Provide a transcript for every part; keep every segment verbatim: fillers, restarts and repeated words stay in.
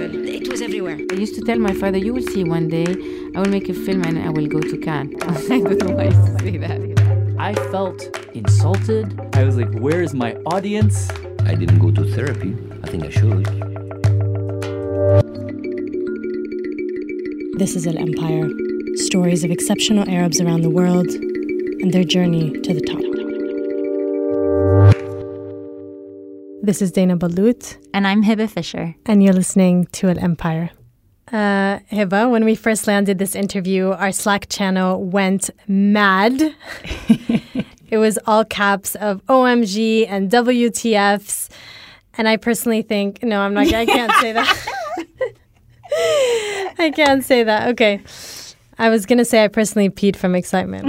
it was everywhere. I used to tell my father, you will see one day, I will make a film and I will go to Cannes. I don't know why I used to say that. I felt insulted. I was like, where is my audience? I didn't go to therapy. I think I should. This is Al Empire. Stories of exceptional Arabs around the world and their journey to the top. This is Dana Balut. And I'm Hiba Fisher. And you're listening to Al Empire. Uh, Hiba, when we first landed this interview, our Slack channel went mad. It was all caps of O M G and W T Fs. And I personally think, no, I'm not, I can't say that. I can't say that. Okay. I was going to say I personally peed from excitement.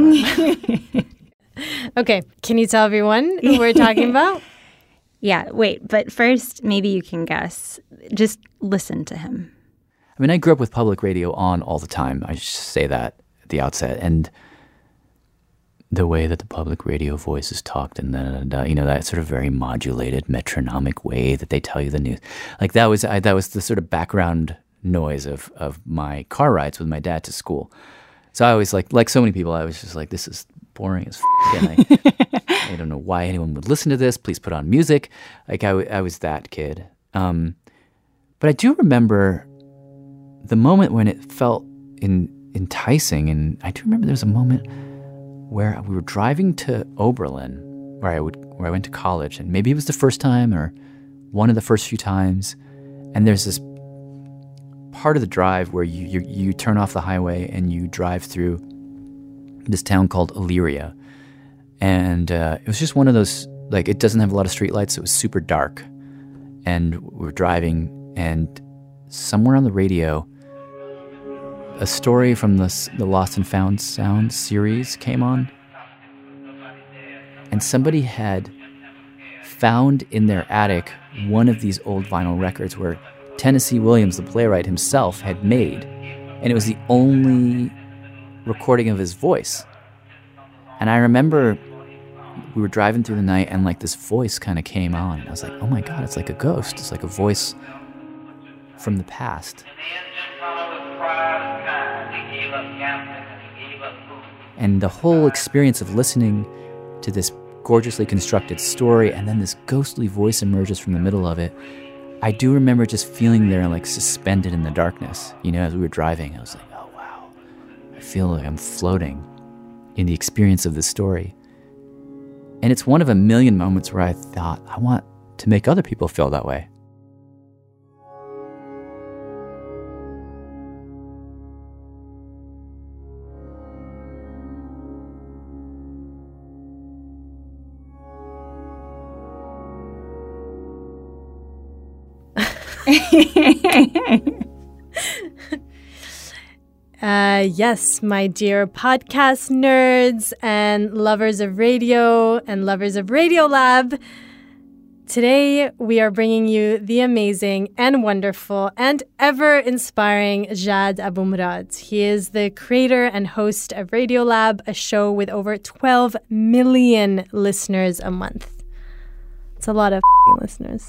Okay. Can you tell everyone who we're talking about? Yeah, wait, but first, maybe you can guess. Just listen to him. I mean, I grew up with public radio on all the time. I should say that at the outset. And the way that the public radio voices talked and then, you know, that sort of very modulated, metronomic way that they tell you the news. Like that was I, that was the sort of background noise of, of my car rides with my dad to school. So I always, like, like so many people, I was just like, this is boring as f***. And I, I don't know why anyone would listen to this. Please put on music. Like, I, w- I was that kid. Um, but I do remember the moment when it felt in, enticing. And I do remember there was a moment where we were driving to Oberlin, where I would where I went to college. And maybe it was the first time or one of the first few times. And there's this part of the drive where you, you you turn off the highway and you drive through this town called Elyria. And uh, it was just one of those, like, it doesn't have a lot of streetlights. So it was super dark. And we were driving, and somewhere on the radio, a story from the, the Lost and Found Sound series came on. And somebody had found in their attic one of these old vinyl records where Tennessee Williams, the playwright himself, had made. And it was the only recording of his voice. And I remember we were driving through the night and like this voice kind of came on. I was like, oh my God, it's like a ghost. It's like a voice from the past. And the whole experience of listening to this gorgeously constructed story and then this ghostly voice emerges from the middle of it. I do remember just feeling there like suspended in the darkness. You know, as we were driving, I was like, oh, wow. I feel like I'm floating in the experience of this story. And it's one of a million moments where I thought, I want to make other people feel that way. uh, yes, my dear podcast nerds and lovers of radio and lovers of Radiolab. Today, we are bringing you the amazing and wonderful and ever-inspiring Jad Abumrad. He is the creator and host of Radiolab, a show with over twelve million listeners a month. It's a lot of listeners.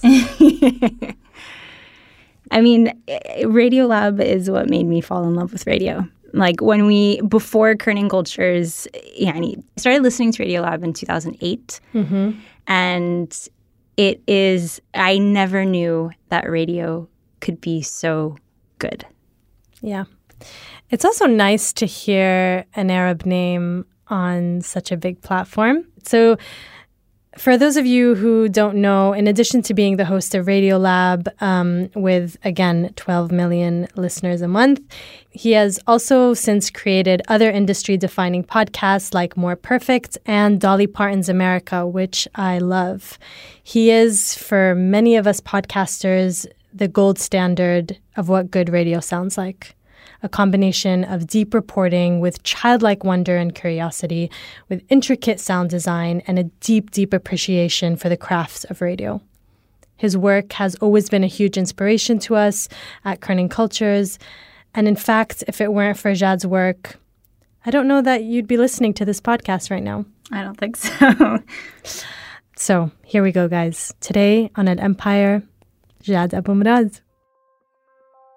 I mean, Radiolab is what made me fall in love with radio. Like when we, before Kerning Cultures, yeah, I started listening to Radiolab in two thousand eight. Mm-hmm. And it is, I never knew that radio could be so good. Yeah. It's also nice to hear an Arab name on such a big platform. So for those of you who don't know, in addition to being the host of Radiolab um, with, again, twelve million listeners a month, he has also since created other industry-defining podcasts like More Perfect and Dolly Parton's America, which I love. He is, for many of us podcasters, the gold standard of what good radio sounds like. A combination of deep reporting with childlike wonder and curiosity, with intricate sound design and a deep, deep appreciation for the crafts of radio. His work has always been a huge inspiration to us at Kerning Cultures. And in fact, if it weren't for Jad's work, I don't know that you'd be listening to this podcast right now. I don't think so. So here we go, guys. Today on Al Empire, Jad Abumrad.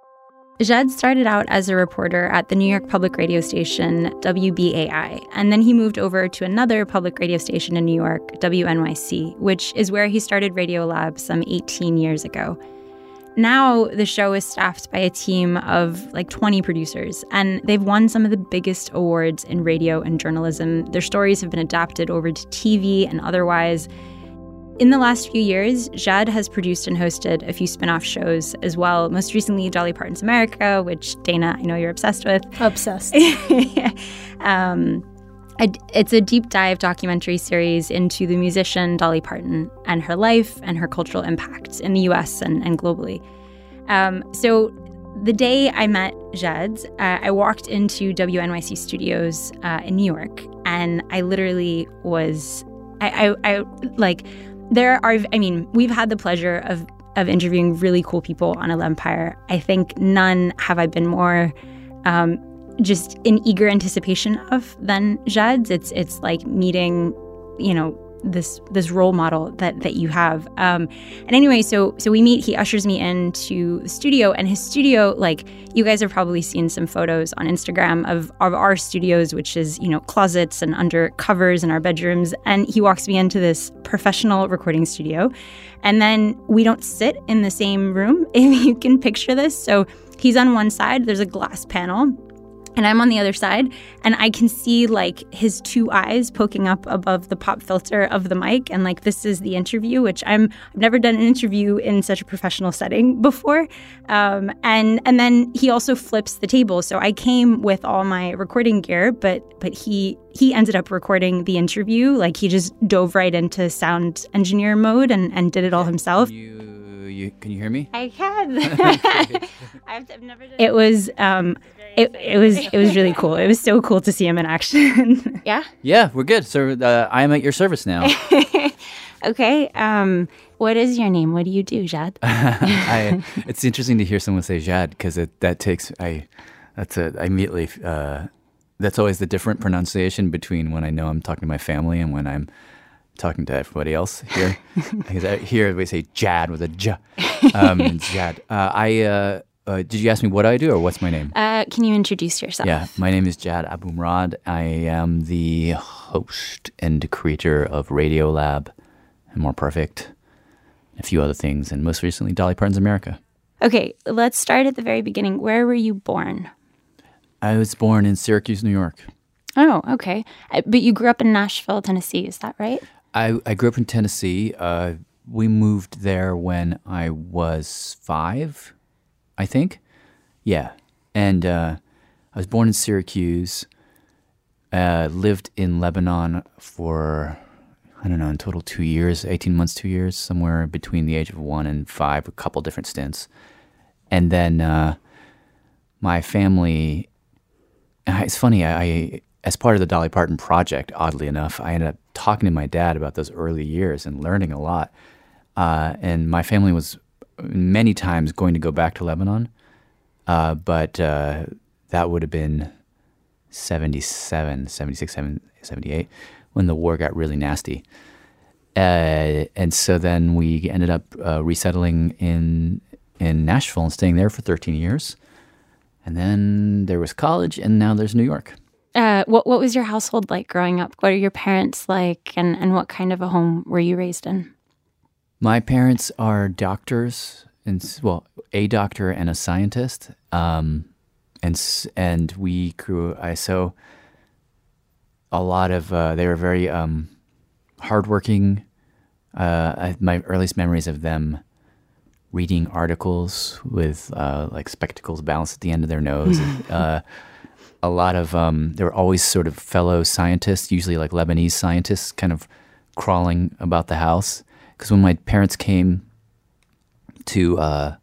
Jad started out as a reporter at the New York public radio station W B A I, and then he moved over to another public radio station in New York, W N Y C, which is where he started Radiolab some eighteen years ago. Now, the show is staffed by a team of like twenty producers, and they've won some of the biggest awards in radio and journalism. Their stories have been adapted over to T V and otherwise. In the last few years, Jad has produced and hosted a few spin-off shows as well, most recently Dolly Parton's America, which, Dana, I know you're obsessed with. Obsessed. um, it's a deep dive documentary series into the musician Dolly Parton and her life and her cultural impact in the U S and, and globally. Um, so the day I met Jad, uh, I walked into W N Y C studios uh, in New York, and I literally was, I, I, I like... There are, I mean, we've had the pleasure of of interviewing really cool people on L'Empire. I think none have I been more um, just in eager anticipation of than Jad's. It's it's like meeting, you know, this this role model that that you have. Um, and anyway, so so we meet. He ushers me into the studio, and his studio, like, you guys have probably seen some photos on Instagram of of our studios, which is, you know, closets and under covers in our bedrooms. And he walks me into this professional recording studio, and then we don't sit in the same room, if you can picture this. So he's on one side. There's a glass panel. And I'm on the other side, and I can see, like, his two eyes poking up above the pop filter of the mic. And, like, this is the interview, which I'm, I've never done an interview in such a professional setting before. Um, and and then he also flips the table. So I came with all my recording gear, but but he he ended up recording the interview. Like, he just dove right into sound engineer mode and, and did it all himself. You, you, can you hear me? I can. I've, I've never done it. Was... Um, It, it was it was really cool. It was so cool to see him in action. Yeah? Yeah, we're good. So uh, I am at your service now. Okay. Um, what is your name? What do you do, Jad? I, it's interesting to hear someone say Jad, because that takes, I, that's a, I immediately, uh, that's always the different pronunciation between when I know I'm talking to my family and when I'm talking to everybody else here. Because here we say Jad with a J. Um, Jad. Uh, I, uh, Uh, did you ask me what I do or what's my name? Uh, can you introduce yourself? Yeah, my name is Jad Abumrad. I am the host and creator of Radiolab and More Perfect, a few other things, and most recently Dolly Parton's America. Okay, let's start at the very beginning. Where were you born? I was born in Syracuse, New York. Oh, okay. But you grew up in Nashville, Tennessee, is that right? I, I grew up in Tennessee. Uh, we moved there when I was five. I think. Yeah. And uh, I was born in Syracuse, uh, lived in Lebanon for, I don't know, in total two years, eighteen months, two years, somewhere between the age of one and five, a couple different stints. And then uh, my family, it's funny, I, I, as part of the Dolly Parton project, oddly enough, I ended up talking to my dad about those early years and learning a lot. Uh, and my family was many times going to go back to Lebanon, uh, but uh, that would have been seventy-seven, seventy-six, seventy-eight, when the war got really nasty. Uh, and so then we ended up uh, resettling in in Nashville and staying there for thirteen years. And then there was college, and now there's New York. Uh, what what was your household like growing up? What are your parents like, and, and what kind of a home were you raised in? My parents are doctors, and well, a doctor and a scientist, um, and and we grew. I so a lot of uh, they were very um, hardworking. Uh, I, my earliest memories of them reading articles with uh, like spectacles balanced at the end of their nose. and, uh, a lot of um, there were always sort of fellow scientists, usually like Lebanese scientists, kind of crawling about the house. Because when my parents came to uh,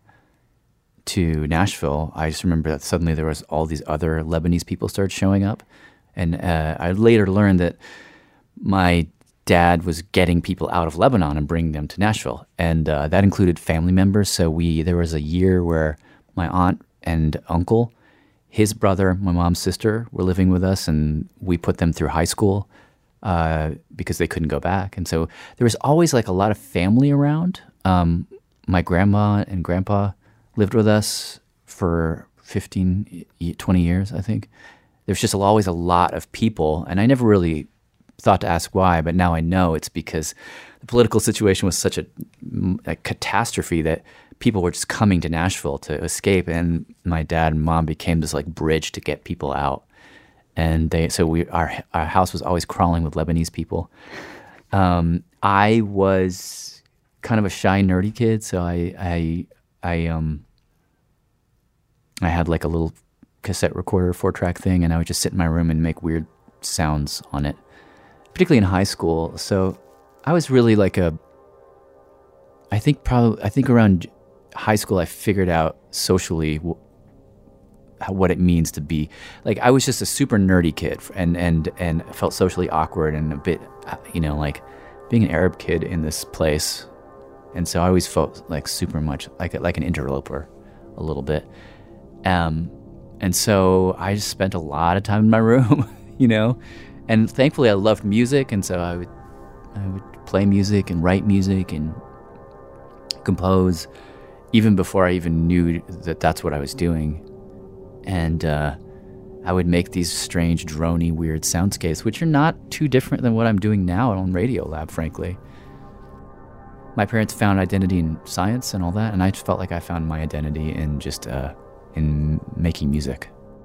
to Nashville, I just remember that suddenly there was all these other Lebanese people started showing up, and uh, I later learned that my dad was getting people out of Lebanon and bringing them to Nashville, and uh, that included family members. So we there was a year where my aunt and uncle, his brother, my mom's sister, were living with us, and we put them through high school. Uh, because they couldn't go back. And so there was always like a lot of family around. Um, my grandma and grandpa lived with us for fifteen, twenty years, I think. There's just always a lot of people, and I never really thought to ask why, but now I know it's because the political situation was such a, a catastrophe that people were just coming to Nashville to escape, and my dad and mom became this like bridge to get people out. And they, so we, our our house was always crawling with Lebanese people. Um, I was kind of a shy, nerdy kid, so I, I, I, um, I had like a little cassette recorder, four track thing, and I would just sit in my room and make weird sounds on it, particularly in high school. So I was really like a, I think probably, I think around high school, I figured out socially w- what it means to be, like, I was just a super nerdy kid and, and, and felt socially awkward and a bit, you know, like being an Arab kid in this place. And so I always felt like super much like, like an interloper a little bit. Um, and so I just spent a lot of time in my room, you know, and thankfully I loved music. And so I would, I would play music and write music and compose even before I even knew that that's what I was doing. And uh, I would make these strange, drony, weird soundscapes, which are not too different than what I'm doing now on Radiolab, frankly. My parents found identity in science and all that, and I just felt like I found my identity in just uh, in making music.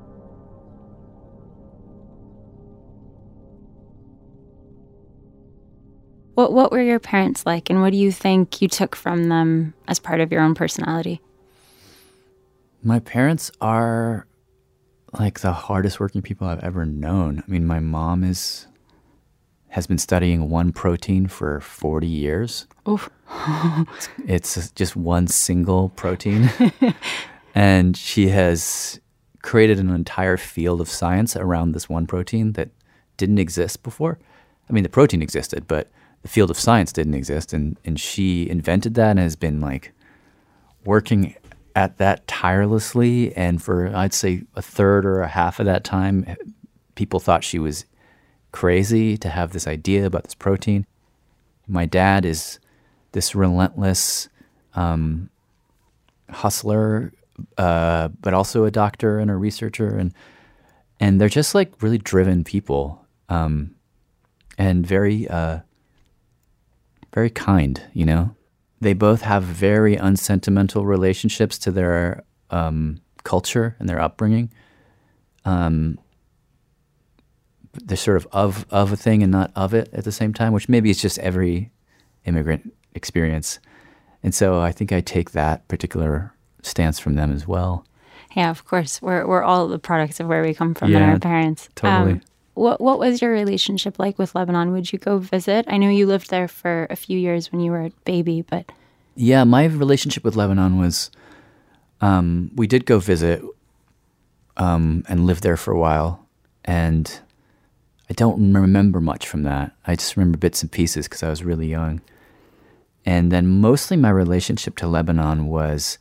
What What were your parents like, and what do you think you took from them as part of your own personality? My parents are like the hardest working people I've ever known. I mean, my mom is has been studying one protein for forty years. Oof. it's, it's just one single protein. And she has created an entire field of science around this one protein that didn't exist before. I mean, the protein existed, but the field of science didn't exist. And, and she invented that and has been like working at that tirelessly. And for, I'd say, a third or a half of that time, people thought she was crazy to have this idea about this protein. My dad is this relentless um, hustler, uh, but also a doctor and a researcher. And and they're just like really driven people um, and very, uh, very kind, you know? They both have very unsentimental relationships to their um, culture and their upbringing. Um, they're sort of of of a thing and not of it at the same time, which maybe is just every immigrant experience. And so I think I take that particular stance from them as well. Yeah, of course. We're we're all the products of where we come from yeah, and our parents. Totally. Um, what what was your relationship like with Lebanon? Would you go visit? I know you lived there for a few years when you were a baby, but yeah, my relationship with Lebanon was um, we did go visit um, and live there for a while, and I don't remember much from that. I just remember bits and pieces because I was really young. And then mostly my relationship to Lebanon was,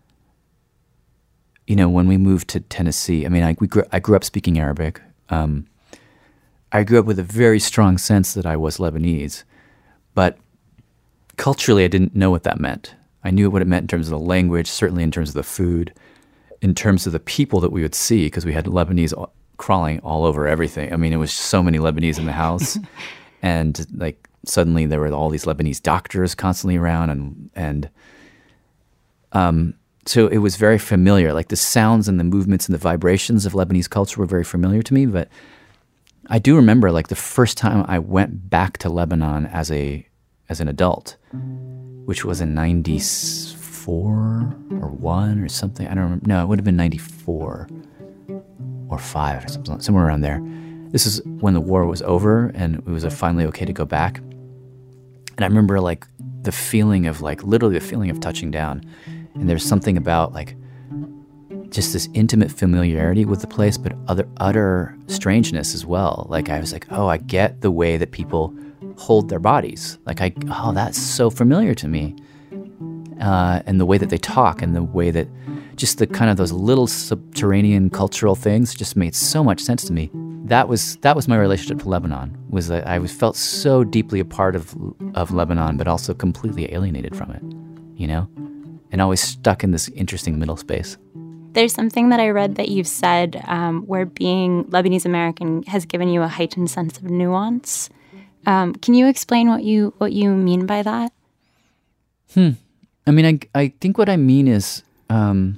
you know, when we moved to Tennessee. I mean, I we grew, I grew up speaking Arabic. Um, I grew up with a very strong sense that I was Lebanese, but culturally I didn't know what that meant. I knew what it meant in terms of the language, certainly in terms of the food, in terms of the people that we would see, because we had Lebanese all, crawling all over everything. I mean, it was so many Lebanese in the house, and like suddenly there were all these Lebanese doctors constantly around, and and um, so it was very familiar. Like the sounds and the movements and the vibrations of Lebanese culture were very familiar to me. But I do remember, like the first time I went back to Lebanon as a as an adult, which was in ninety-four or one or something. I don't remember. No, it would have been ninety-four or five or something, somewhere around there. This is when the war was over and it was finally okay to go back. And I remember like the feeling of like literally the feeling of touching down. And there's something about like just this intimate familiarity with the place, but other utter strangeness as well. Like I was like, oh, I get the way that people hold their bodies. Like I, oh, that's so familiar to me. Uh, and the way that they talk and the way that just the kind of those little subterranean cultural things just made so much sense to me. That was that was my relationship to Lebanon, was that I was felt so deeply a part of of Lebanon, but also completely alienated from it, you know? And always stuck in this interesting middle space. There's something that I read that you've said um, where being Lebanese American has given you a heightened sense of nuance. Um, can you explain what you what you mean by that? Hmm. I mean, I I think what I mean is, um,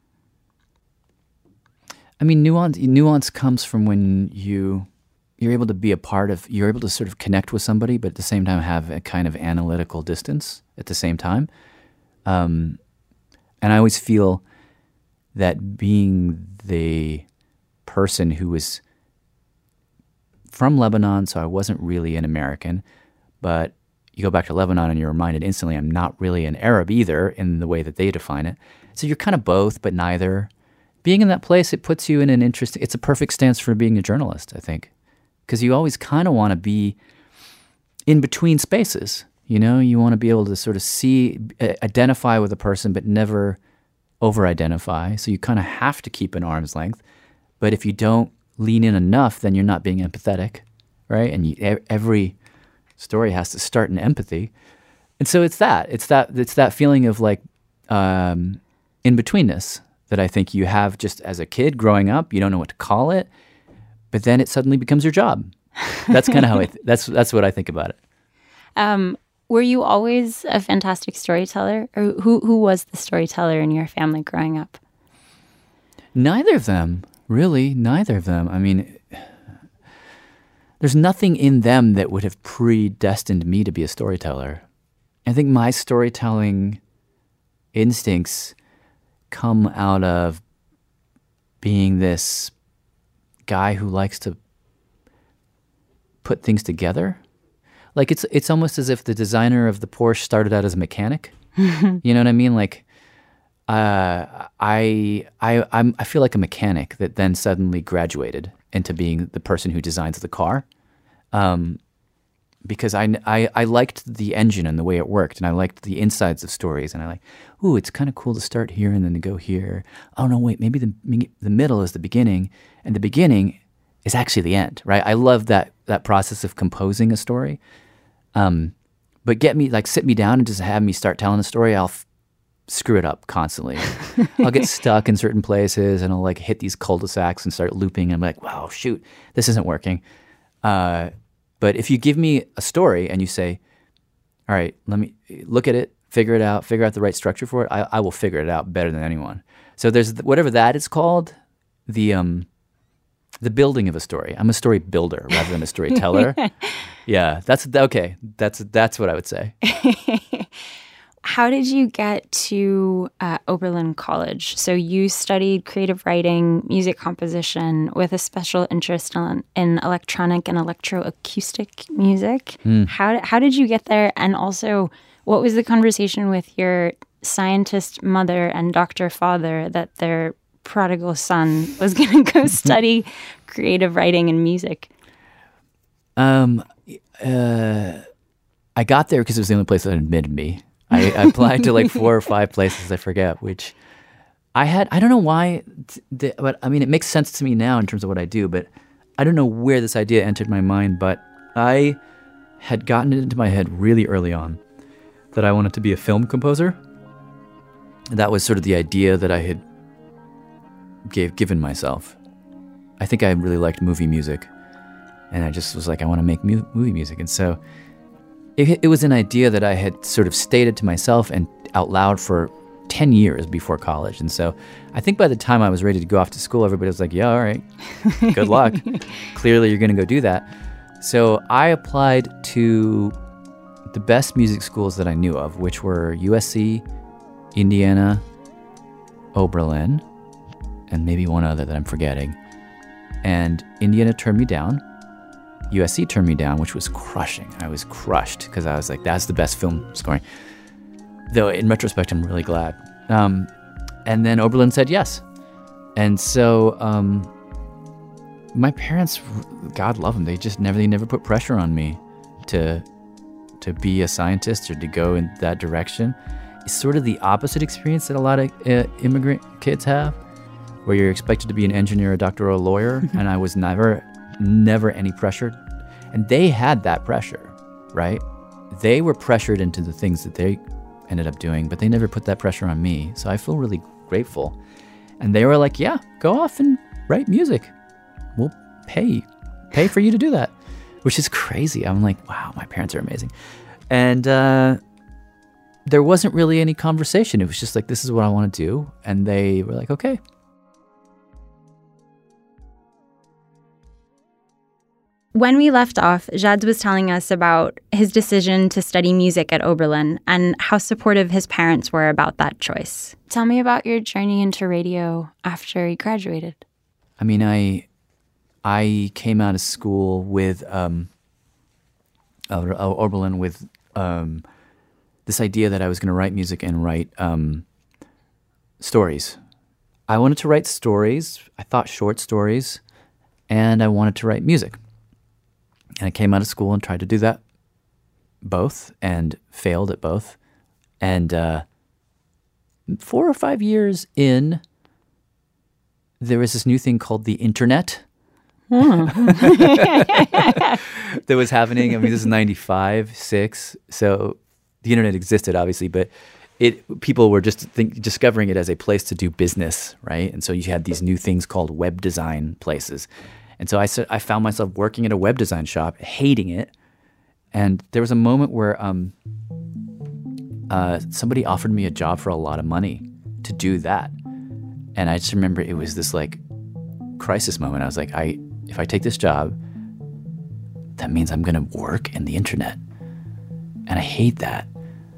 I mean, nuance nuance comes from when you you're able to be a part of, you're able to sort of connect with somebody, but at the same time have a kind of analytical distance at the same time. Um, and I always feel that being the person who was from Lebanon, so I wasn't really an American, but you go back to Lebanon and you're reminded instantly I'm not really an Arab either in the way that they define it. So you're kind of both, but neither. Being in that place, it puts you in an interesting, it's a perfect stance for being a journalist, I think. Because you always kind of want to be in between spaces. You know, you want to be able to sort of see, uh, identify with a person, but never over-identify. So you kind of have to keep an arm's length. But if you don't lean in enough, then you're not being empathetic, right? And you, every story has to start in empathy. And so it's that. It's that It's that feeling of like um, in-betweenness that I think you have just as a kid growing up. You don't know what to call it. But then it suddenly becomes your job. That's kind of how I th- that's that's what I think about it. Um, were you always a fantastic storyteller, or who who was the storyteller in your family growing up? Neither of them, really. Neither of them. I mean, there's nothing in them that would have predestined me to be a storyteller. I think my storytelling instincts come out of being this guy who likes to put things together. Like it's it's almost as if the designer of the Porsche started out as a mechanic. You know what I mean? Like uh, I I I'm, I feel like a mechanic that then suddenly graduated into being the person who designs the car. Um, because I, I, I liked the engine and the way it worked, and I liked the insides of stories, and I like, ooh, it's kind of cool to start here and then to go here. Oh no, wait, maybe the the middle is the beginning, and the beginning is actually the end, right? I love that that process of composing a story. Um, but get me, like, sit me down and just have me start telling a story, I'll f- screw it up constantly. I'll get stuck in certain places, and I'll like hit these cul-de-sacs and start looping, and I'm like, wow, shoot, this isn't working. Uh, But if you give me a story and you say, all right, let me look at it, figure it out, figure out the right structure for it, I, I will figure it out better than anyone. So there's th- whatever that is called, the um, the building of a story. I'm a story builder rather than a storyteller. Yeah, that's okay. That's that's what I would say. How did you get to uh, Oberlin College? So you studied creative writing, music composition, with a special interest in, in electronic and electroacoustic music. Mm. How how did you get there? And also, what was the conversation with your scientist mother and doctor father that their prodigal son was going to go study creative writing and music? Um, uh, I got there because it was the only place that admitted me. I, I applied to like four or five places, I forget, which I had, I don't know why, the, but I mean, it makes sense to me now in terms of what I do, but I don't know where this idea entered my mind, but I had gotten it into my head really early on that I wanted to be a film composer. That was sort of the idea that I had gave, given myself. I think I really liked movie music, and I just was like, I want to make mu- movie music, and so It, it was an idea that I had sort of stated to myself and out loud for ten years before college. And so I think by the time I was ready to go off to school, everybody was like, yeah, all right, good luck. Clearly you're going to go do that. So I applied to the best music schools that I knew of, which were U S C, Indiana, Oberlin, and maybe one other that I'm forgetting. And Indiana turned me down. U S C turned me down, which was crushing. I was crushed because I was like, that's the best film scoring. Though in retrospect, I'm really glad. Um, and then Oberlin said yes. And so um, my parents, God love them, they just never, they never put pressure on me to to be a scientist or to go in that direction. It's sort of the opposite experience that a lot of uh, immigrant kids have, where you're expected to be an engineer, a doctor, or a lawyer. And I was never... never any pressure. And they had that pressure, right? They were pressured into the things that they ended up doing, but they never put that pressure on me. So I feel really grateful. And they were like, yeah, go off and write music. We'll pay, pay for you to do that, which is crazy. I'm like, wow, my parents are amazing. And uh, there wasn't really any conversation. It was just like, this is what I want to do. And they were like, okay. When we left off, Jad was telling us about his decision to study music at Oberlin and how supportive his parents were about that choice. Tell me about your journey into radio after you graduated. I mean, I I came out of school with um, uh, Oberlin with um, this idea that I was going to write music and write um, stories. I wanted to write stories. I thought short stories, and I wanted to write music. And I came out of school and tried to do that, both, and failed at both. And uh, four or five years in, there was this new thing called the internet that was happening. I mean, this is ninety-five, six. So the internet existed, obviously, but it people were just think, discovering it as a place to do business, right? And so you had these new things called web design places. And so I, I found myself working at a web design shop, hating it. And there was a moment where um, uh, somebody offered me a job for a lot of money to do that. And I just remember it was this like crisis moment. I was like, I if I take this job, that means I'm going to work in the internet. And I hate that.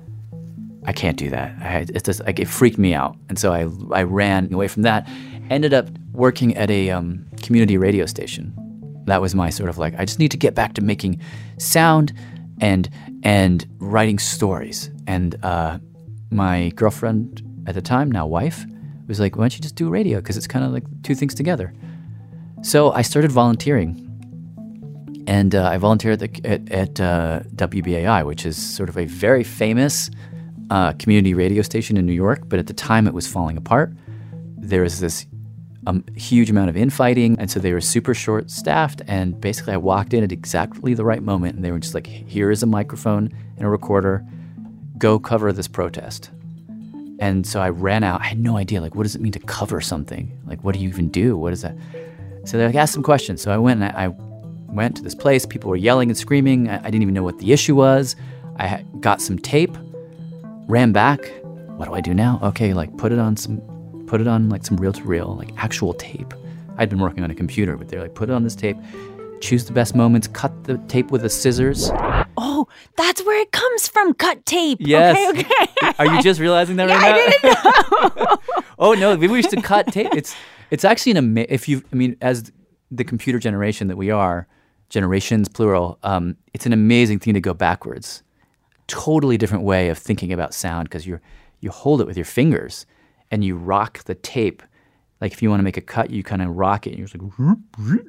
I can't do that. I, it just like it freaked me out. And so I I ran away from that. Ended up working at a um, community radio station. That was my sort of like, I just need to get back to making sound and and writing stories. And uh, my girlfriend at the time, now wife, was like, why don't you just do radio? Because it's kind of like two things together. So I started volunteering. And uh, I volunteered at, the, at, at uh, W B A I, which is sort of a very famous uh, community radio station in New York. But at the time, it was falling apart. There was this um, huge amount of infighting, and so they were super short-staffed, and basically I walked in at exactly the right moment, and they were just like, here is a microphone and a recorder, go cover this protest. And so I ran out. I had no idea, like, what does it mean to cover something? Like, what do you even do? What is that? So they like, asked some questions. So I went, and I, I went to this place. People were yelling and screaming. I, I didn't even know what the issue was. I got some tape, ran back. What do I do now? Okay, like, put it on some... put it on like some reel-to-reel, like actual tape. I'd been working on a computer, but they're like, put it on this tape, choose the best moments, cut the tape with the scissors. Oh, that's where it comes from, cut tape. Yes. Okay, okay. Are you just realizing that right yeah, now? I didn't know. Oh, no, we used to cut tape. It's it's actually an amazing, if you, I mean, as the computer generation that we are, generations, plural, um, it's an amazing thing to go backwards. Totally different way of thinking about sound because you you hold it with your fingers. And you rock the tape. Like if you want to make a cut, you kind of rock it. And you're just like,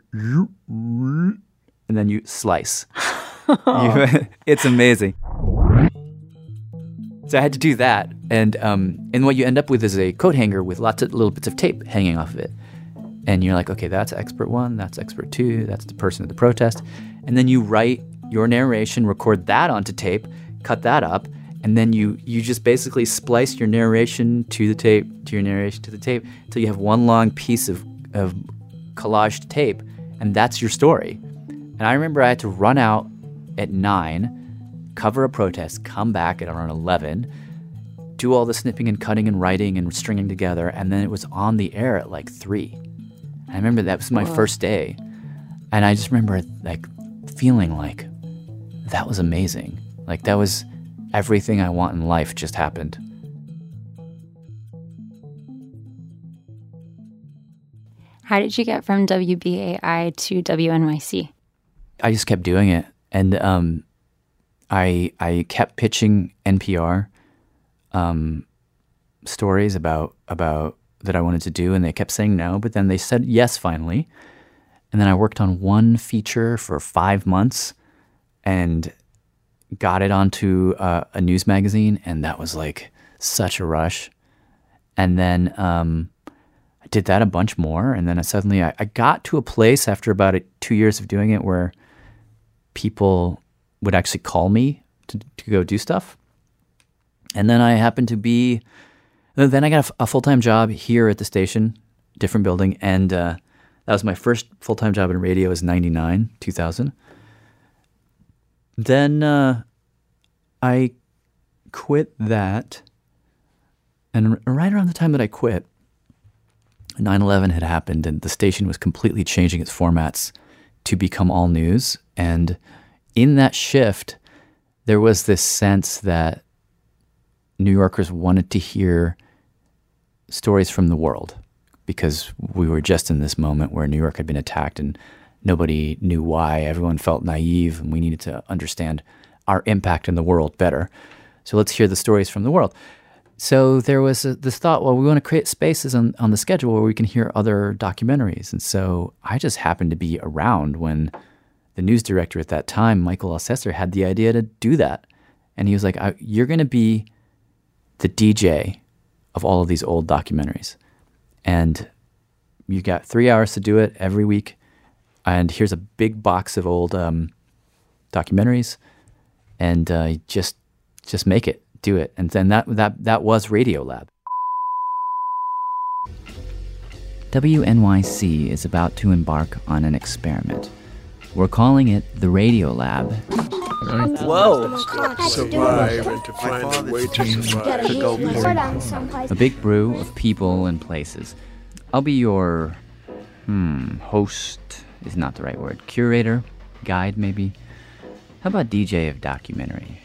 and then you slice. you, it's amazing. So I had to do that. And um, and what you end up with is a coat hanger with lots of little bits of tape hanging off of it. And you're like, okay, that's expert one, that's expert two, that's the person at the protest. And then you write your narration, record that onto tape, cut that up. And then you you just basically splice your narration to the tape, to your narration to the tape, until you have one long piece of, of collaged tape, and that's your story. And I remember I had to run out at nine, cover a protest, come back at around eleven, do all the snipping and cutting and writing and stringing together, and then it was on the air at like three. I remember that was my Whoa. first day, and I just remember like feeling like that was amazing. Like that was... everything I want in life just happened. How did you get from W B A I to W N Y C? I just kept doing it. And um, I I kept pitching N P R um, stories about about that I wanted to do, and they kept saying no, but then they said yes finally. And then I worked on one feature for five months and got it onto uh, a news magazine, and that was like such a rush. And then um, I did that a bunch more, and then I suddenly I, I got to a place after about a, two years of doing it where people would actually call me to, to go do stuff. And then I happened to be Then I got a, f- a full-time job here at the station, different building, and uh, that was my first full-time job in radio. It was ninety-nine, two thousand. Then uh, I quit that, and r- right around the time that I quit, nine eleven had happened, and the station was completely changing its formats to become all news. And in that shift, there was this sense that New Yorkers wanted to hear stories from the world, because we were just in this moment where New York had been attacked and nobody knew why. Everyone felt naive, and we needed to understand our impact in the world better. So let's hear the stories from the world. So there was a, this thought, well, we want to create spaces on, on the schedule where we can hear other documentaries. And so I just happened to be around when the news director at that time, Michael Alcester, had the idea to do that. And he was like, I, you're going to be the D J of all of these old documentaries. And you got three hours to do it every week. And here's a big box of old um, documentaries. And uh, just just make it. Do it. And then that that that was Radiolab. W N Y C is about to embark on an experiment. We're calling it the Radiolab. Whoa! Survive and to find a way to survive. A big brew of people and places. I'll be your hmm, host is not the right word. Curator, guide maybe. How about D J of documentary?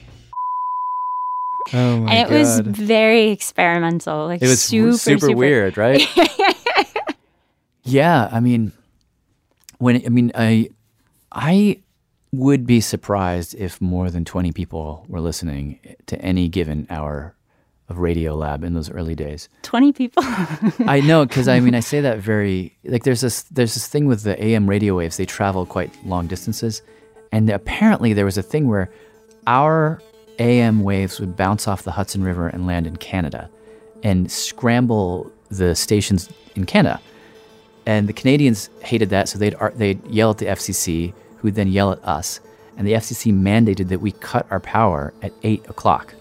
Oh my and it God. was very experimental, like It was super, super, super weird, right? Yeah, I mean, when I mean, I, I would be surprised if more than twenty people were listening to any given hour of Radiolab in those early days. twenty people. I know, because I mean, I say that very like there's this there's this thing with the A M radio waves. They travel quite long distances, and apparently there was a thing where our A M waves would bounce off the Hudson River and land in Canada and scramble the stations in Canada. And the Canadians hated that, so they'd they'd yell at the F C C, who would then yell at us. And the F C C mandated that we cut our power at eight o'clock,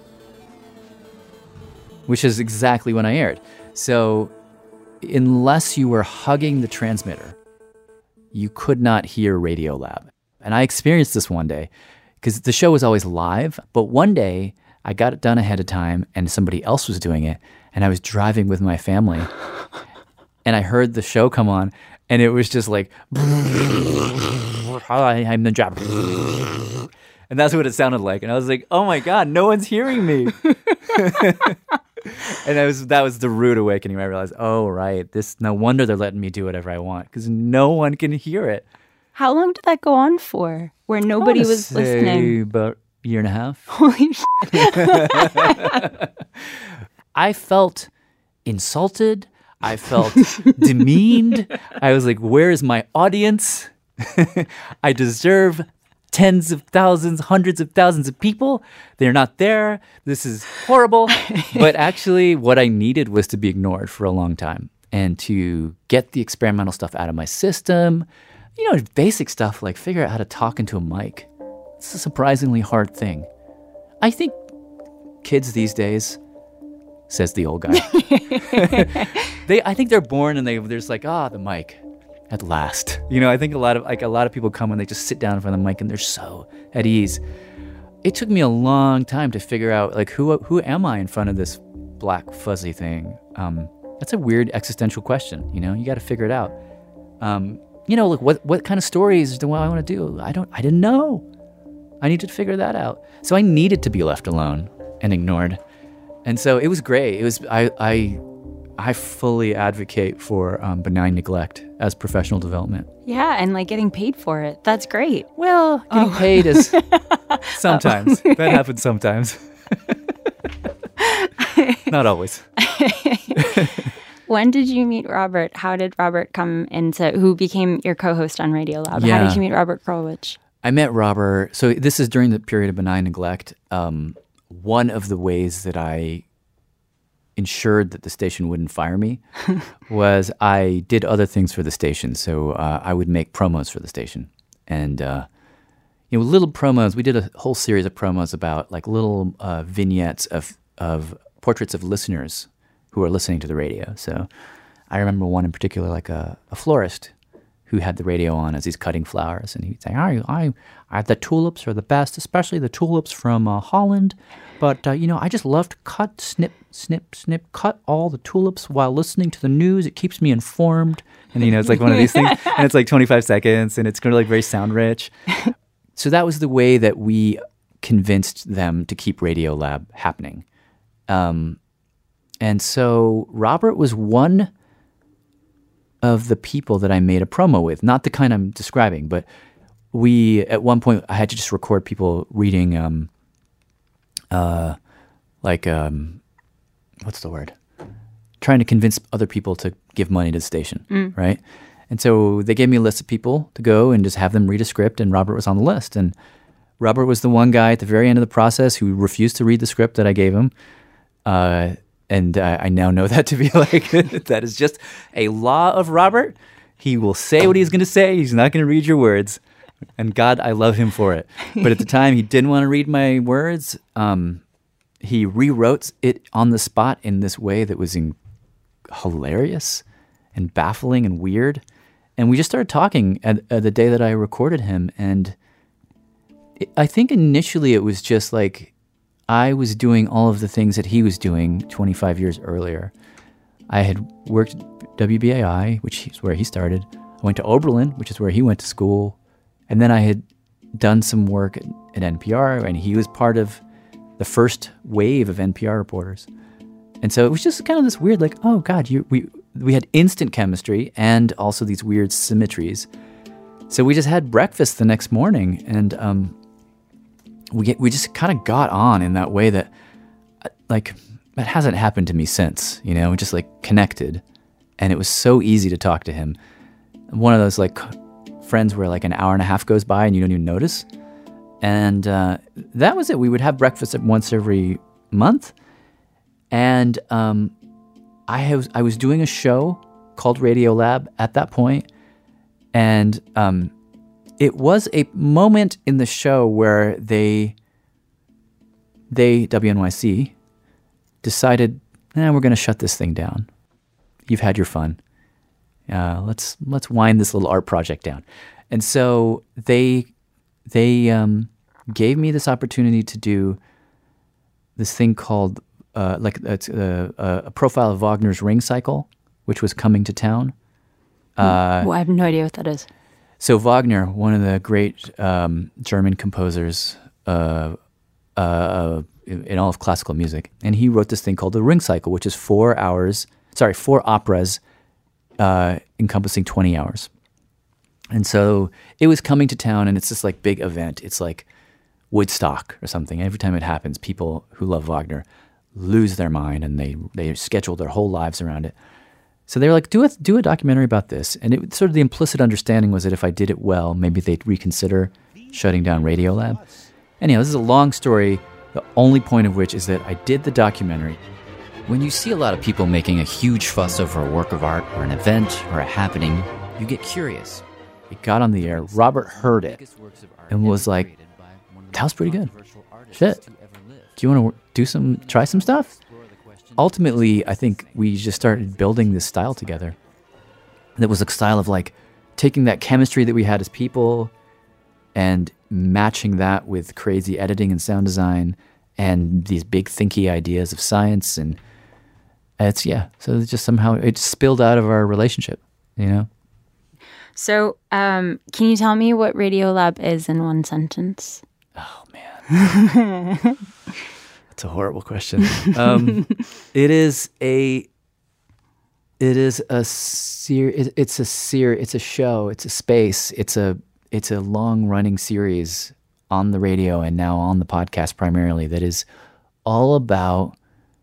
which is exactly when I aired. So unless you were hugging the transmitter, you could not hear Radiolab. And I experienced this one day, because the show was always live, but one day I got it done ahead of time and somebody else was doing it, and I was driving with my family and I heard the show come on, and it was just like, hi, I'm the job. And that's what it sounded like. And I was like, oh my God, no one's hearing me. And that was, that was the rude awakening where I realized, oh, right, this, no wonder they're letting me do whatever I want, because no one can hear it. How long did that go on for, where nobody I wanna was say listening? About a year and a half. Holy shit. I felt insulted. I felt demeaned. I was like, where is my audience? I deserve tens of thousands, hundreds of thousands of people. They're not there. This is horrible. But actually, what I needed was to be ignored for a long time and to get the experimental stuff out of my system. You know, basic stuff like figure out how to talk into a mic. It's a surprisingly hard thing. I think kids these days, says the old guy, they I think they're born and they they're just like, ah, the mic, at last. You know, I think a lot of like a lot of people come and they just sit down in front of the mic and they're so at ease. It took me a long time to figure out like who who am I in front of this black fuzzy thing. Um, that's a weird existential question. You know, you got to figure it out. Um, you know, like what what kind of stories do I want to do? I don't. I didn't know. I needed to figure that out. So I needed to be left alone and ignored. And so it was great. It was I I I fully advocate for um, benign neglect as professional development. Yeah, and like getting paid for it. That's great. Well, getting Oh. paid is sometimes that happens sometimes. Not always. When did you meet Robert? How did Robert come into, who became your co-host on Radiolab? How Yeah. did you meet Robert Krulwich? I met Robert. So this is during the period of benign neglect. Um, one of the ways that I ensured that the station wouldn't fire me was I did other things for the station. So uh, I would make promos for the station. And, uh, you know, little promos. We did a whole series of promos about like little uh, vignettes of, of portraits of listeners who are listening to the radio. So I remember one in particular, like a, a florist who had the radio on as he's cutting flowers, and he'd say, I, I, I the tulips are the best, especially the tulips from uh, Holland. But, uh, you know, I just love to cut, snip, snip, snip, cut all the tulips while listening to the news. It keeps me informed. And, you know, it's like one of these things, and it's like twenty-five seconds, and it's kind of like very sound rich. So that was the way that we convinced them to keep Radiolab happening. Um, and so Robert was one of the people that I made a promo with, not the kind I'm describing, but we, at one point, I had to just record people reading, um, uh, like, um, what's the word? Trying to convince other people to give money to the station, mm. right? And so they gave me a list of people to go and just have them read a script, and Robert was on the list. And Robert was the one guy at the very end of the process who refused to read the script that I gave him. Uh, And uh, I now know that to be like, that is just a law of Robert. He will say what he's going to say. He's not going to read your words. And God, I love him for it. But at the time, he didn't want to read my words. Um, he rewrote it on the spot in this way that was in- hilarious and baffling and weird. And we just started talking at, at the day that I recorded him. And it, I think initially it was just like, I was doing all of the things that he was doing twenty-five years earlier. I had worked at W B A I, which is where he started. I went to Oberlin, which is where he went to school. And then I had done some work at, at N P R, and he was part of the first wave of N P R reporters. And so it was just kind of this weird, like, oh, God, you, we we had instant chemistry and also these weird symmetries. So we just had breakfast the next morning, and um, we get, we just kind of got on in that way that, like, that hasn't happened to me since, you know, we just, like, connected. And it was so easy to talk to him. One of those, like, friends where, like, an hour and a half goes by and you don't even notice. And uh, that was it. We would have breakfast once every month. And um, I, have, I was doing a show called Radiolab at that point. And um, it was a moment in the show where they, they W N Y C, decided, eh, we're going to shut this thing down. You've had your fun. Uh, let's let's wind this little art project down. And so they they um, gave me this opportunity to do this thing called uh, like it's a, a profile of Wagner's Ring Cycle, which was coming to town. Uh, well, I have no idea what that is. So Wagner, one of the great um, German composers uh, uh, in, in all of classical music, and he wrote this thing called the Ring Cycle, which is four hours, sorry, four operas uh, encompassing twenty hours. And so it was coming to town, and it's this like big event. It's like Woodstock or something. Every time it happens, people who love Wagner lose their mind, and they they schedule their whole lives around it. So they were like, do a, do a documentary about this. And it sort of the implicit understanding was that if I did it well, maybe they'd reconsider shutting down Radiolab. Anyhow, this is a long story, the only point of which is that I did the documentary. When you see a lot of people making a huge fuss over a work of art or an event or a happening, you get curious. It got on the air. Robert heard it and was like, that was pretty good. Shit. Do you want to do some, try some stuff? Ultimately, I think we just started building this style together. That was a style of like taking that chemistry that we had as people and matching that with crazy editing and sound design and these big thinky ideas of science. And it's, yeah, so it's just somehow, it spilled out of our relationship, you know? So um, can you tell me what Radiolab is in one sentence? Oh, man. That's a horrible question. Um, it is a, it is a ser- it's a ser- it's a show, it's a space, it's a, it's a long running series on the radio and now on the podcast primarily that is all about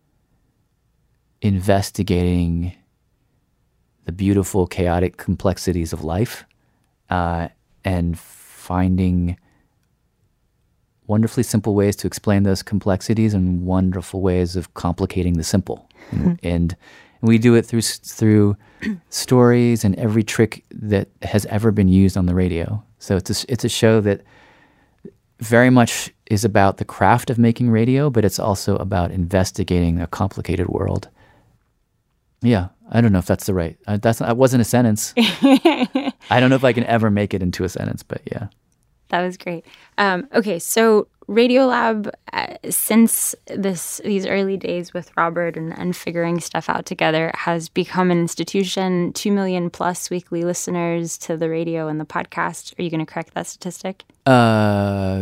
investigating the beautiful, chaotic complexities of life uh, and finding wonderfully simple ways to explain those complexities and wonderful ways of complicating the simple. Mm-hmm. And, and we do it through through stories and every trick that has ever been used on the radio. So it's a, it's a show that very much is about the craft of making radio, but it's also about investigating a complicated world. Yeah, I don't know if that's the right. Uh, that's that wasn't a sentence. I don't know if I can ever make it into a sentence, but yeah. That was great. Um, okay, so Radiolab, uh, since this these early days with Robert and, and figuring stuff out together, has become an institution. Two million plus weekly listeners to the radio and the podcast. Are you going to correct that statistic? Uh,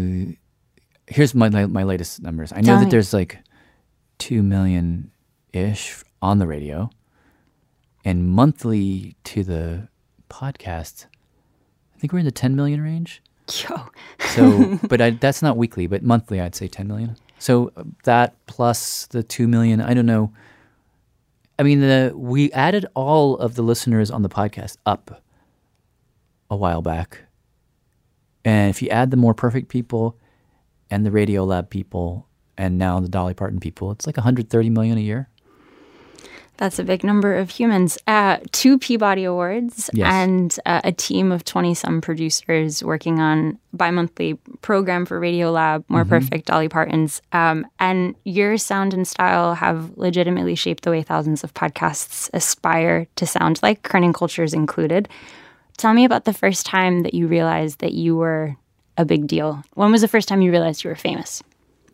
here's my my latest numbers. I know Tell that me. there's like two million ish on the radio, and monthly to the podcast. I think we're in the ten million range. Yo. So, but I, that's not weekly, but monthly, I'd say ten million. So uh, that plus the two million, I don't know. I mean, the, we added all of the listeners on the podcast up a while back. And if you add the More Perfect people and the Radiolab people and now the Dolly Parton people, it's like one hundred thirty million a year. That's a big number of humans. Uh, two Peabody Awards Yes. and uh, a team of twenty-some producers working on bi-monthly program for Radiolab, More Perfect, Dolly Parton's. Um, and your sound and style have legitimately shaped the way thousands of podcasts aspire to sound like, Kerning Cultures included. Tell me about the first time that you realized that you were a big deal. When was the first time you realized you were famous?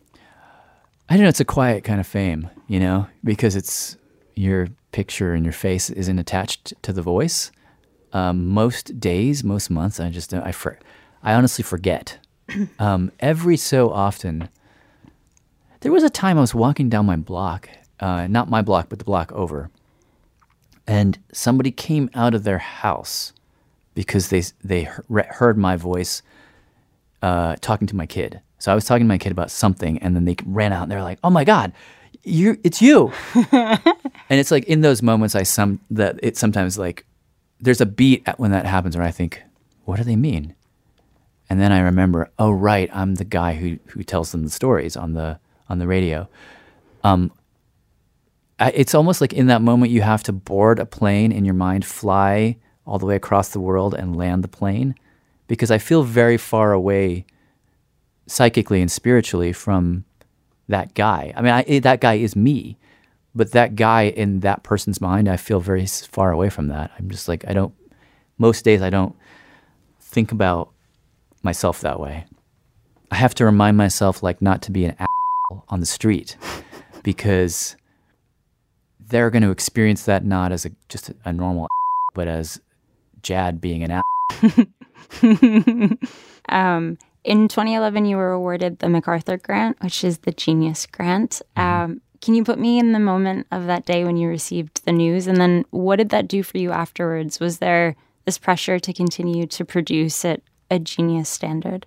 I don't know. It's a quiet kind of fame, you know, because it's your picture and your face isn't attached to the voice. Um, most days, most months, I just don't, I for, I honestly forget. Um, every so often, there was a time I was walking down my block, uh, not my block, but the block over, and somebody came out of their house because they they he- heard my voice uh, talking to my kid. So I was talking to my kid about something, and then they ran out and they're like, "Oh my God, you! It's you!" And it's like in those moments, I some that it sometimes like there's a beat at when that happens where I think, "What do they mean?" And then I remember, "Oh right, I'm the guy who who tells them the stories on the on the radio." Um, I, it's almost like in that moment you have to board a plane in your mind, fly all the way across the world, and land the plane, because I feel very far away psychically and spiritually from that guy. I mean, I, that guy is me, but that guy in that person's mind, I feel very s- far away from that. I'm just like, I don't, most days I don't think about myself that way. I have to remind myself like not to be an asshole on the street, because they're going to experience that not as a, just a, a normal asshole, but as Jad being an asshole. um, In twenty eleven, you were awarded the MacArthur Grant, which is the Genius Grant. Um, can you put me in the moment of that day when you received the news? And then what did that do for you afterwards? Was there this pressure to continue to produce at a genius standard?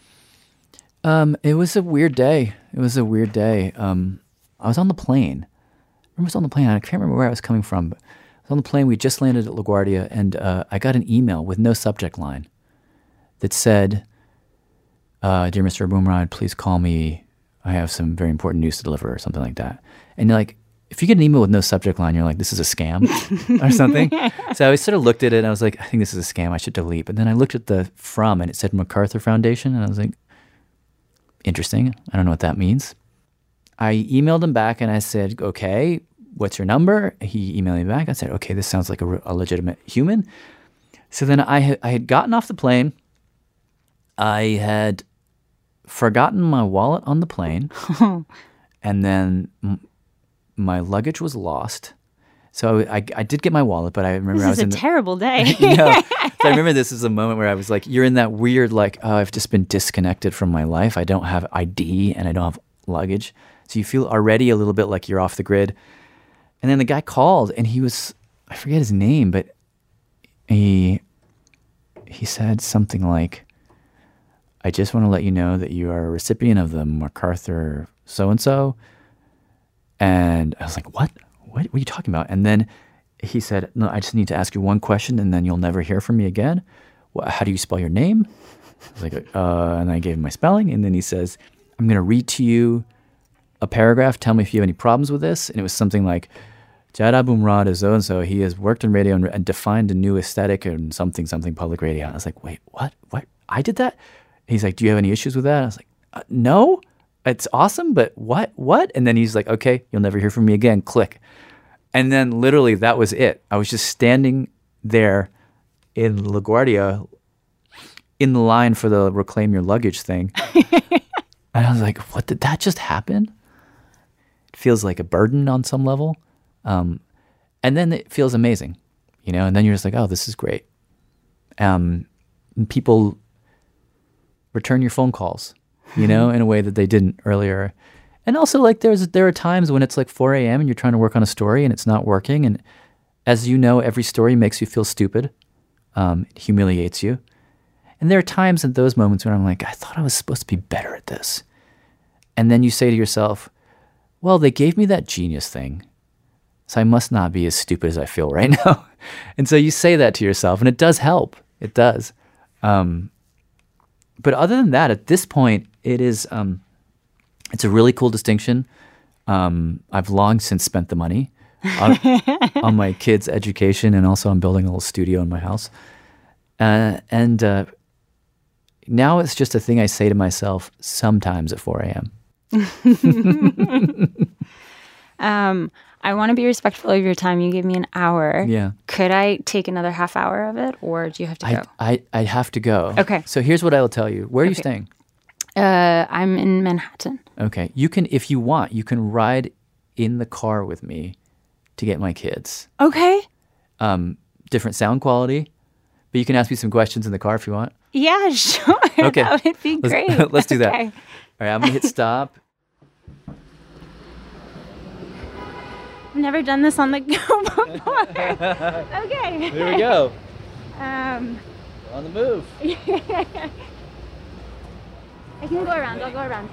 Um, it was a weird day. It was a weird day. Um, I was on the plane. I remember I was on the plane. I can't remember where I was coming from, but I was on the plane. We just landed at LaGuardia, and uh, I got an email with no subject line that said, Uh, "Dear Mister Abumrad, please call me. I have some very important news to deliver," or something like that. And you're like, if you get an email with no subject line, you're like, this is a scam or something. So I sort of looked at it and I was like, I think this is a scam. I should delete. But then I looked at the from and it said MacArthur Foundation. And I was like, interesting. I don't know what that means. I emailed him back and I said, okay, what's your number? He emailed me back. I said, okay, this sounds like a, re- a legitimate human. So then I had, I had gotten off the plane. I had forgotten my wallet on the plane, and then m- my luggage was lost. So I, I did get my wallet, but I remember This I was is in a the, terrible day. yeah. So I remember this is a moment where I was like, you're in that weird, like, oh, I've just been disconnected from my life. I don't have I D and I don't have luggage. So you feel already a little bit like you're off the grid. And then the guy called and he was, I forget his name, but he he said something like, I just want to let you know that you are a recipient of the MacArthur so-and-so. And I was like, what? What, what are you talking about? And then he said, no, I just need to ask you one question and then you'll never hear from me again. Well, how do you spell your name? I was like, uh, and I gave him my spelling. And then he says, I'm going to read to you a paragraph. Tell me if you have any problems with this. And it was something like, Jad Abumrad is so-and-so. He has worked in radio and, and defined a new aesthetic and something, something public radio. I was like, wait, what? What? I did that? He's like, do you have any issues with that? I was like, uh, no, it's awesome, but what, what? And then he's like, okay, you'll never hear from me again. Click. And then literally that was it. I was just standing there in LaGuardia in the line for the reclaim your luggage thing. And I was like, what, did that just happen? It feels like a burden on some level. Um, and then it feels amazing, you know, and then you're just like, oh, this is great. Um, and people return your phone calls, you know, in a way that they didn't earlier. And also, like, there's there are times when it's like four a.m. and you're trying to work on a story and it's not working. And as you know, every story makes you feel stupid. Um, it humiliates you. And there are times at those moments when I'm like, I thought I was supposed to be better at this. And then you say to yourself, well, they gave me that genius thing, so I must not be as stupid as I feel right now. And so you say that to yourself, and it does help. It does. Um, but other than that, at this point, it is... Um, It's a really cool distinction. Um, I've long since spent the money on, on my kids' education, and also I'm building a little studio in my house. Uh, and uh, now it's just a thing I say to myself sometimes at four a.m. um, I want to be respectful of your time. You gave me an hour. Yeah. Could I take another half hour of it, or do you have to go? I, I, I have to go. Okay. So here's what I will tell you. Where are Okay. you staying? Uh, I'm in Manhattan. Okay. You can, if you want, you can ride in the car with me to get my kids. Okay. Um, different sound quality, but you can ask me some questions in the car if you want. Yeah, sure. Okay. That would be Let's- great. let's do that. Okay. All right, I'm going to hit stop. I've never done this on the go before. Okay. Here we go. Um, On the move. I can go around. I'll go around.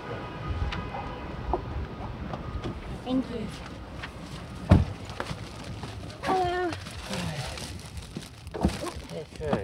Thank you. Hello. Okay.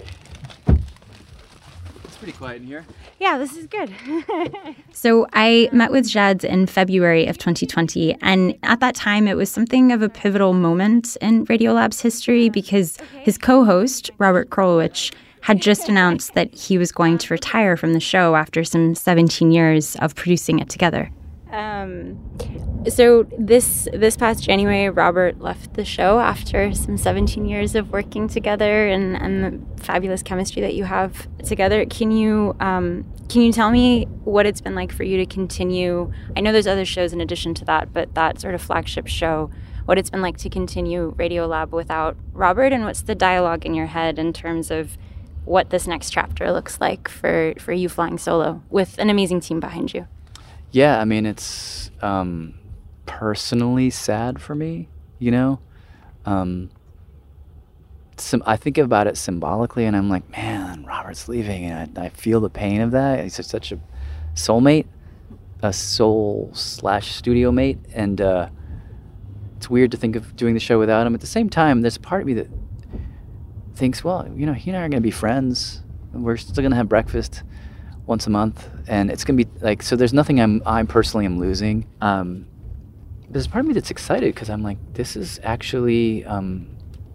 It's pretty quiet in here. Yeah, this is good. So I met with Jads in February of twenty twenty, and at that time it was something of a pivotal moment in Radiolab's history because his co-host, Robert Krulwich, had just announced that he was going to retire from the show after some seventeen years of producing it together. Um, so this this past January, Robert left the show after some seventeen years of working together and, and the fabulous chemistry that you have together. Can you um, can you tell me what it's been like for you to continue? I know there's other shows in addition to that, but that sort of flagship show, what it's been like to continue Radiolab without Robert, and what's the dialogue in your head in terms of what this next chapter looks like for, for you flying solo with an amazing team behind you? Yeah, I mean, it's um, personally sad for me, you know? Um, some, I think about it symbolically, and I'm like, man, Robert's leaving, and I, I feel the pain of that. He's just such a soulmate, a soul slash studio mate, and uh, it's weird to think of doing the show without him. At the same time, there's a part of me that thinks, well, you know, he and I are going to be friends. We're still going to have breakfast once a month, and it's going to be like, so there's nothing I'm I personally am losing. Um, there's part of me that's excited because I'm like, this is actually um,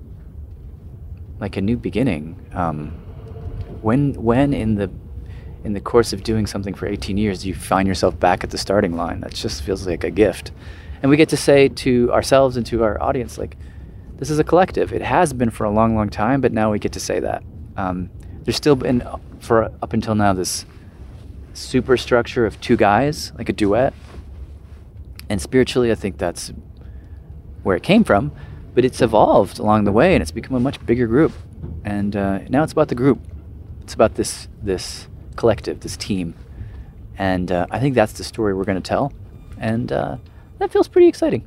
like a new beginning. Um, when when in the in the course of doing something for eighteen years, you find yourself back at the starting line. That just feels like a gift, and we get to say to ourselves and to our audience, like, this is a collective. It has been for a long, long time, but now we get to say that. Um, there's still been, for up until now, this superstructure of two guys, like a duet. And spiritually, I think that's where it came from. But it's evolved along the way, and it's become a much bigger group. And uh, now it's about the group. It's about this this collective, this team. And uh, I think that's the story we're going to tell. And uh, that feels pretty exciting.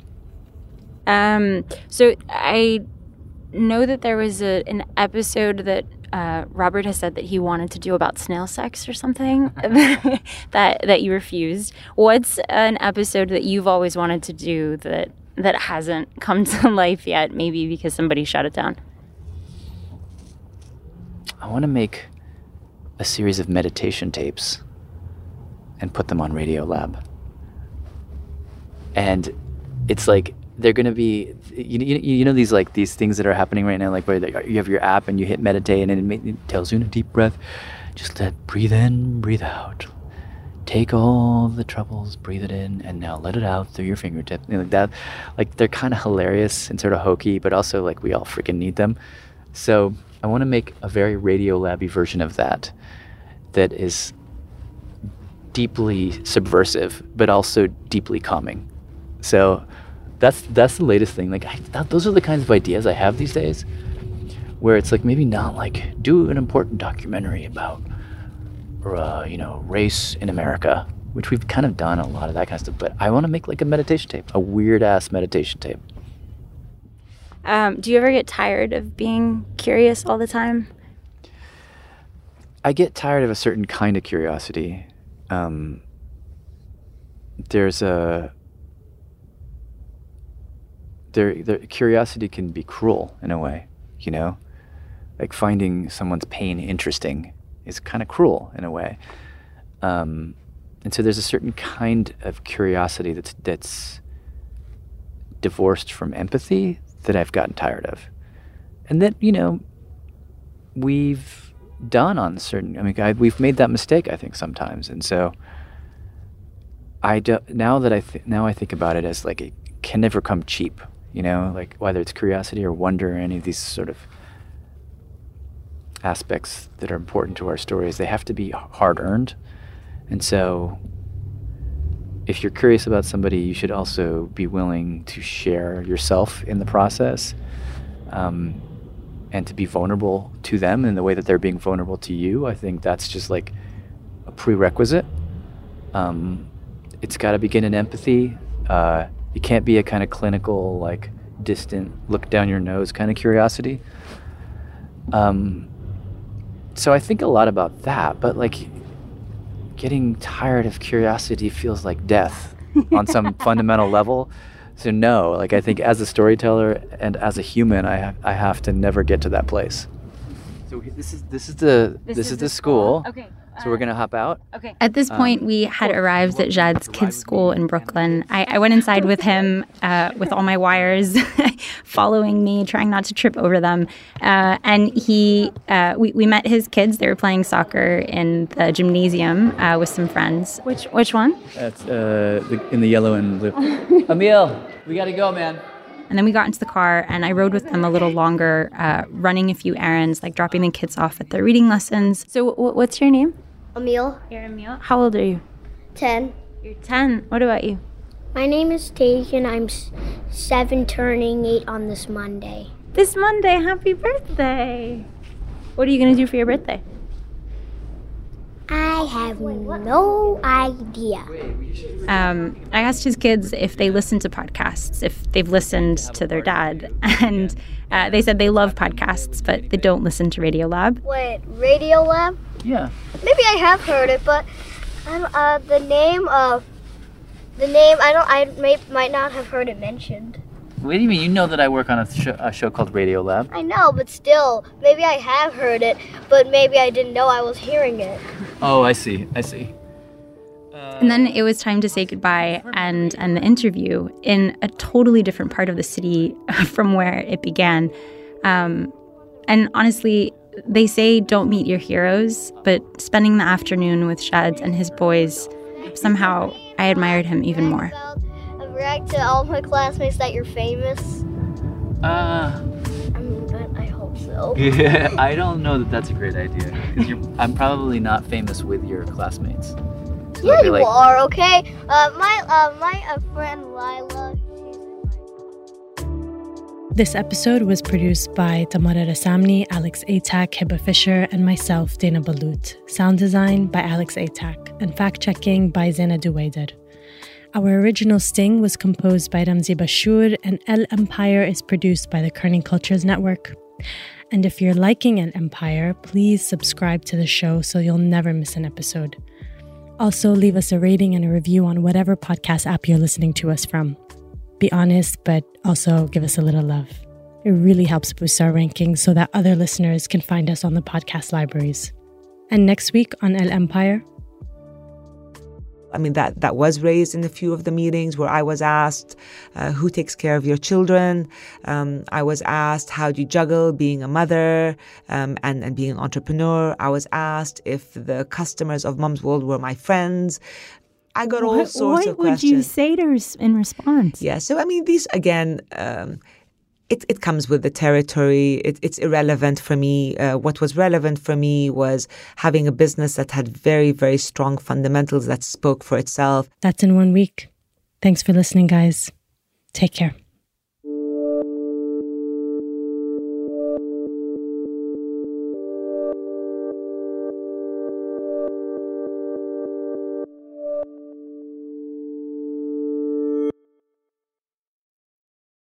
Um, so I know that there was a, an episode that uh, Robert has said that he wanted to do about snail sex or something that that you refused. What's an episode that you've always wanted to do that that hasn't come to life yet, maybe because somebody shut it down? I want to make a series of meditation tapes and put them on Radiolab. And it's like, they're going to be, you, you, you know, these like these things that are happening right now, like where you have your app and you hit meditate and it, it tells you in a deep breath, just let breathe in, breathe out. take all the troubles, breathe it in, and now let it out through your fingertips. You know, like that, like they're kind of hilarious and sort of hokey, but also like we all freaking need them. So I want to make a very Radiolab-y version of that, that is deeply subversive, but also deeply calming. So that's that's the latest thing. Like I, that, those are the kinds of ideas I have these days, where it's like maybe not like do an important documentary about, uh, you know, race in America, which we've kind of done a lot of that kind of stuff. But I want to make like a meditation tape, a weird ass meditation tape. Um, do you ever get tired of being curious all the time? I get tired of a certain kind of curiosity. Um, there's a there, there curiosity can be cruel in a way, you know, like finding someone's pain interesting is kind of cruel in a way. Um, and so there's a certain kind of curiosity that's that's divorced from empathy that I've gotten tired of, and that, you know, we've done on certain. I mean, I, we've made that mistake, I think, sometimes, and so I do, now that I th- now I think about it as like it can never come cheap, you know, like whether it's curiosity or wonder or any of these sort of aspects that are important to our stories, they have to be hard earned, and so if you're curious about somebody, you should also be willing to share yourself in the process, um, and to be vulnerable to them in the way that they're being vulnerable to you. I think that's just like a prerequisite. Um, it's got to begin in empathy. Uh, it can't be a kind of clinical, like distant, look down your nose kind of curiosity. Um, so I think a lot about that, but like, getting tired of curiosity feels like death on some fundamental level. So no, like I think as a storyteller and as a human, I have I have to never get to that place. So this is this is the this, this is, is the school. school. Okay. So we're gonna hop out. Okay. At this point, um, we had arrived at Jad's kids' school in Brooklyn. I, I went inside with him uh, with all my wires following me, trying not to trip over them. Uh, and he, uh, we, we met his kids. They were playing soccer in the gymnasium uh, with some friends. Which which one? That's uh, the, in the yellow and blue. Emil, we gotta go, man. And then we got into the car, and I rode with them a little longer, uh, running a few errands, like dropping the kids off at their reading lessons. So w- what's your name? Emil. You're Emil. How old are you? Ten. You're ten. What about you? My name is Tajan. I'm s- seven, turning eight on this Monday. This Monday? Happy birthday. What are you going to do for your birthday? I have no idea. Um, I asked his kids if they listen to podcasts, if they've listened to their dad, and uh, they said they love podcasts, but they don't listen to Radiolab. Wait, Radiolab? Yeah. Maybe I have heard it, but I don't, uh, the name of the name I don't I may, might not have heard it mentioned. What do you mean? You know that I work on a show, a show called Radiolab. I know, but still, maybe I have heard it, but maybe I didn't know I was hearing it. Oh, I see. I see. And then it was time to say goodbye and end the interview in a totally different part of the city from where it began. Um, and honestly, they say don't meet your heroes, but spending the afternoon with Shad and his boys, somehow I admired him even more. I've bragged to all my classmates that you're famous. Uh... I mean, but I hope so. Yeah, I don't know that that's a great idea. Because I'm probably not famous with your classmates. So yeah, you like, are, okay? Uh, my uh, my uh, friend Lila. This episode was produced by Tamara Rasamni, Alex Atack, Hiba Fisher, and myself, Dana Balut. Sound design by Alex Atack, and fact-checking by Zena Duwaider. Our original sting was composed by Ramzi Bashur, and El Empire is produced by the Kerning Cultures Network. And if you're liking El Empire, please subscribe to the show so you'll never miss an episode. Also, leave us a rating and a review on whatever podcast app you're listening to us from. Be honest, but also give us a little love. It really helps boost our rankings so that other listeners can find us on the podcast libraries. And next week on El Empire... I mean, that, that was raised in a few of the meetings where I was asked, uh, who takes care of your children? Um, I was asked, how do you juggle being a mother um, and, and being an entrepreneur? I was asked if the customers of Mom's World were my friends. I got all what, sorts what of questions. What would you say to res- in response? Yeah, so I mean, these, again... Um, It, it comes with the territory. It, it's irrelevant for me. Uh, what was relevant for me was having a business that had very, very strong fundamentals that spoke for itself. That's in one week. Thanks for listening, guys. Take care.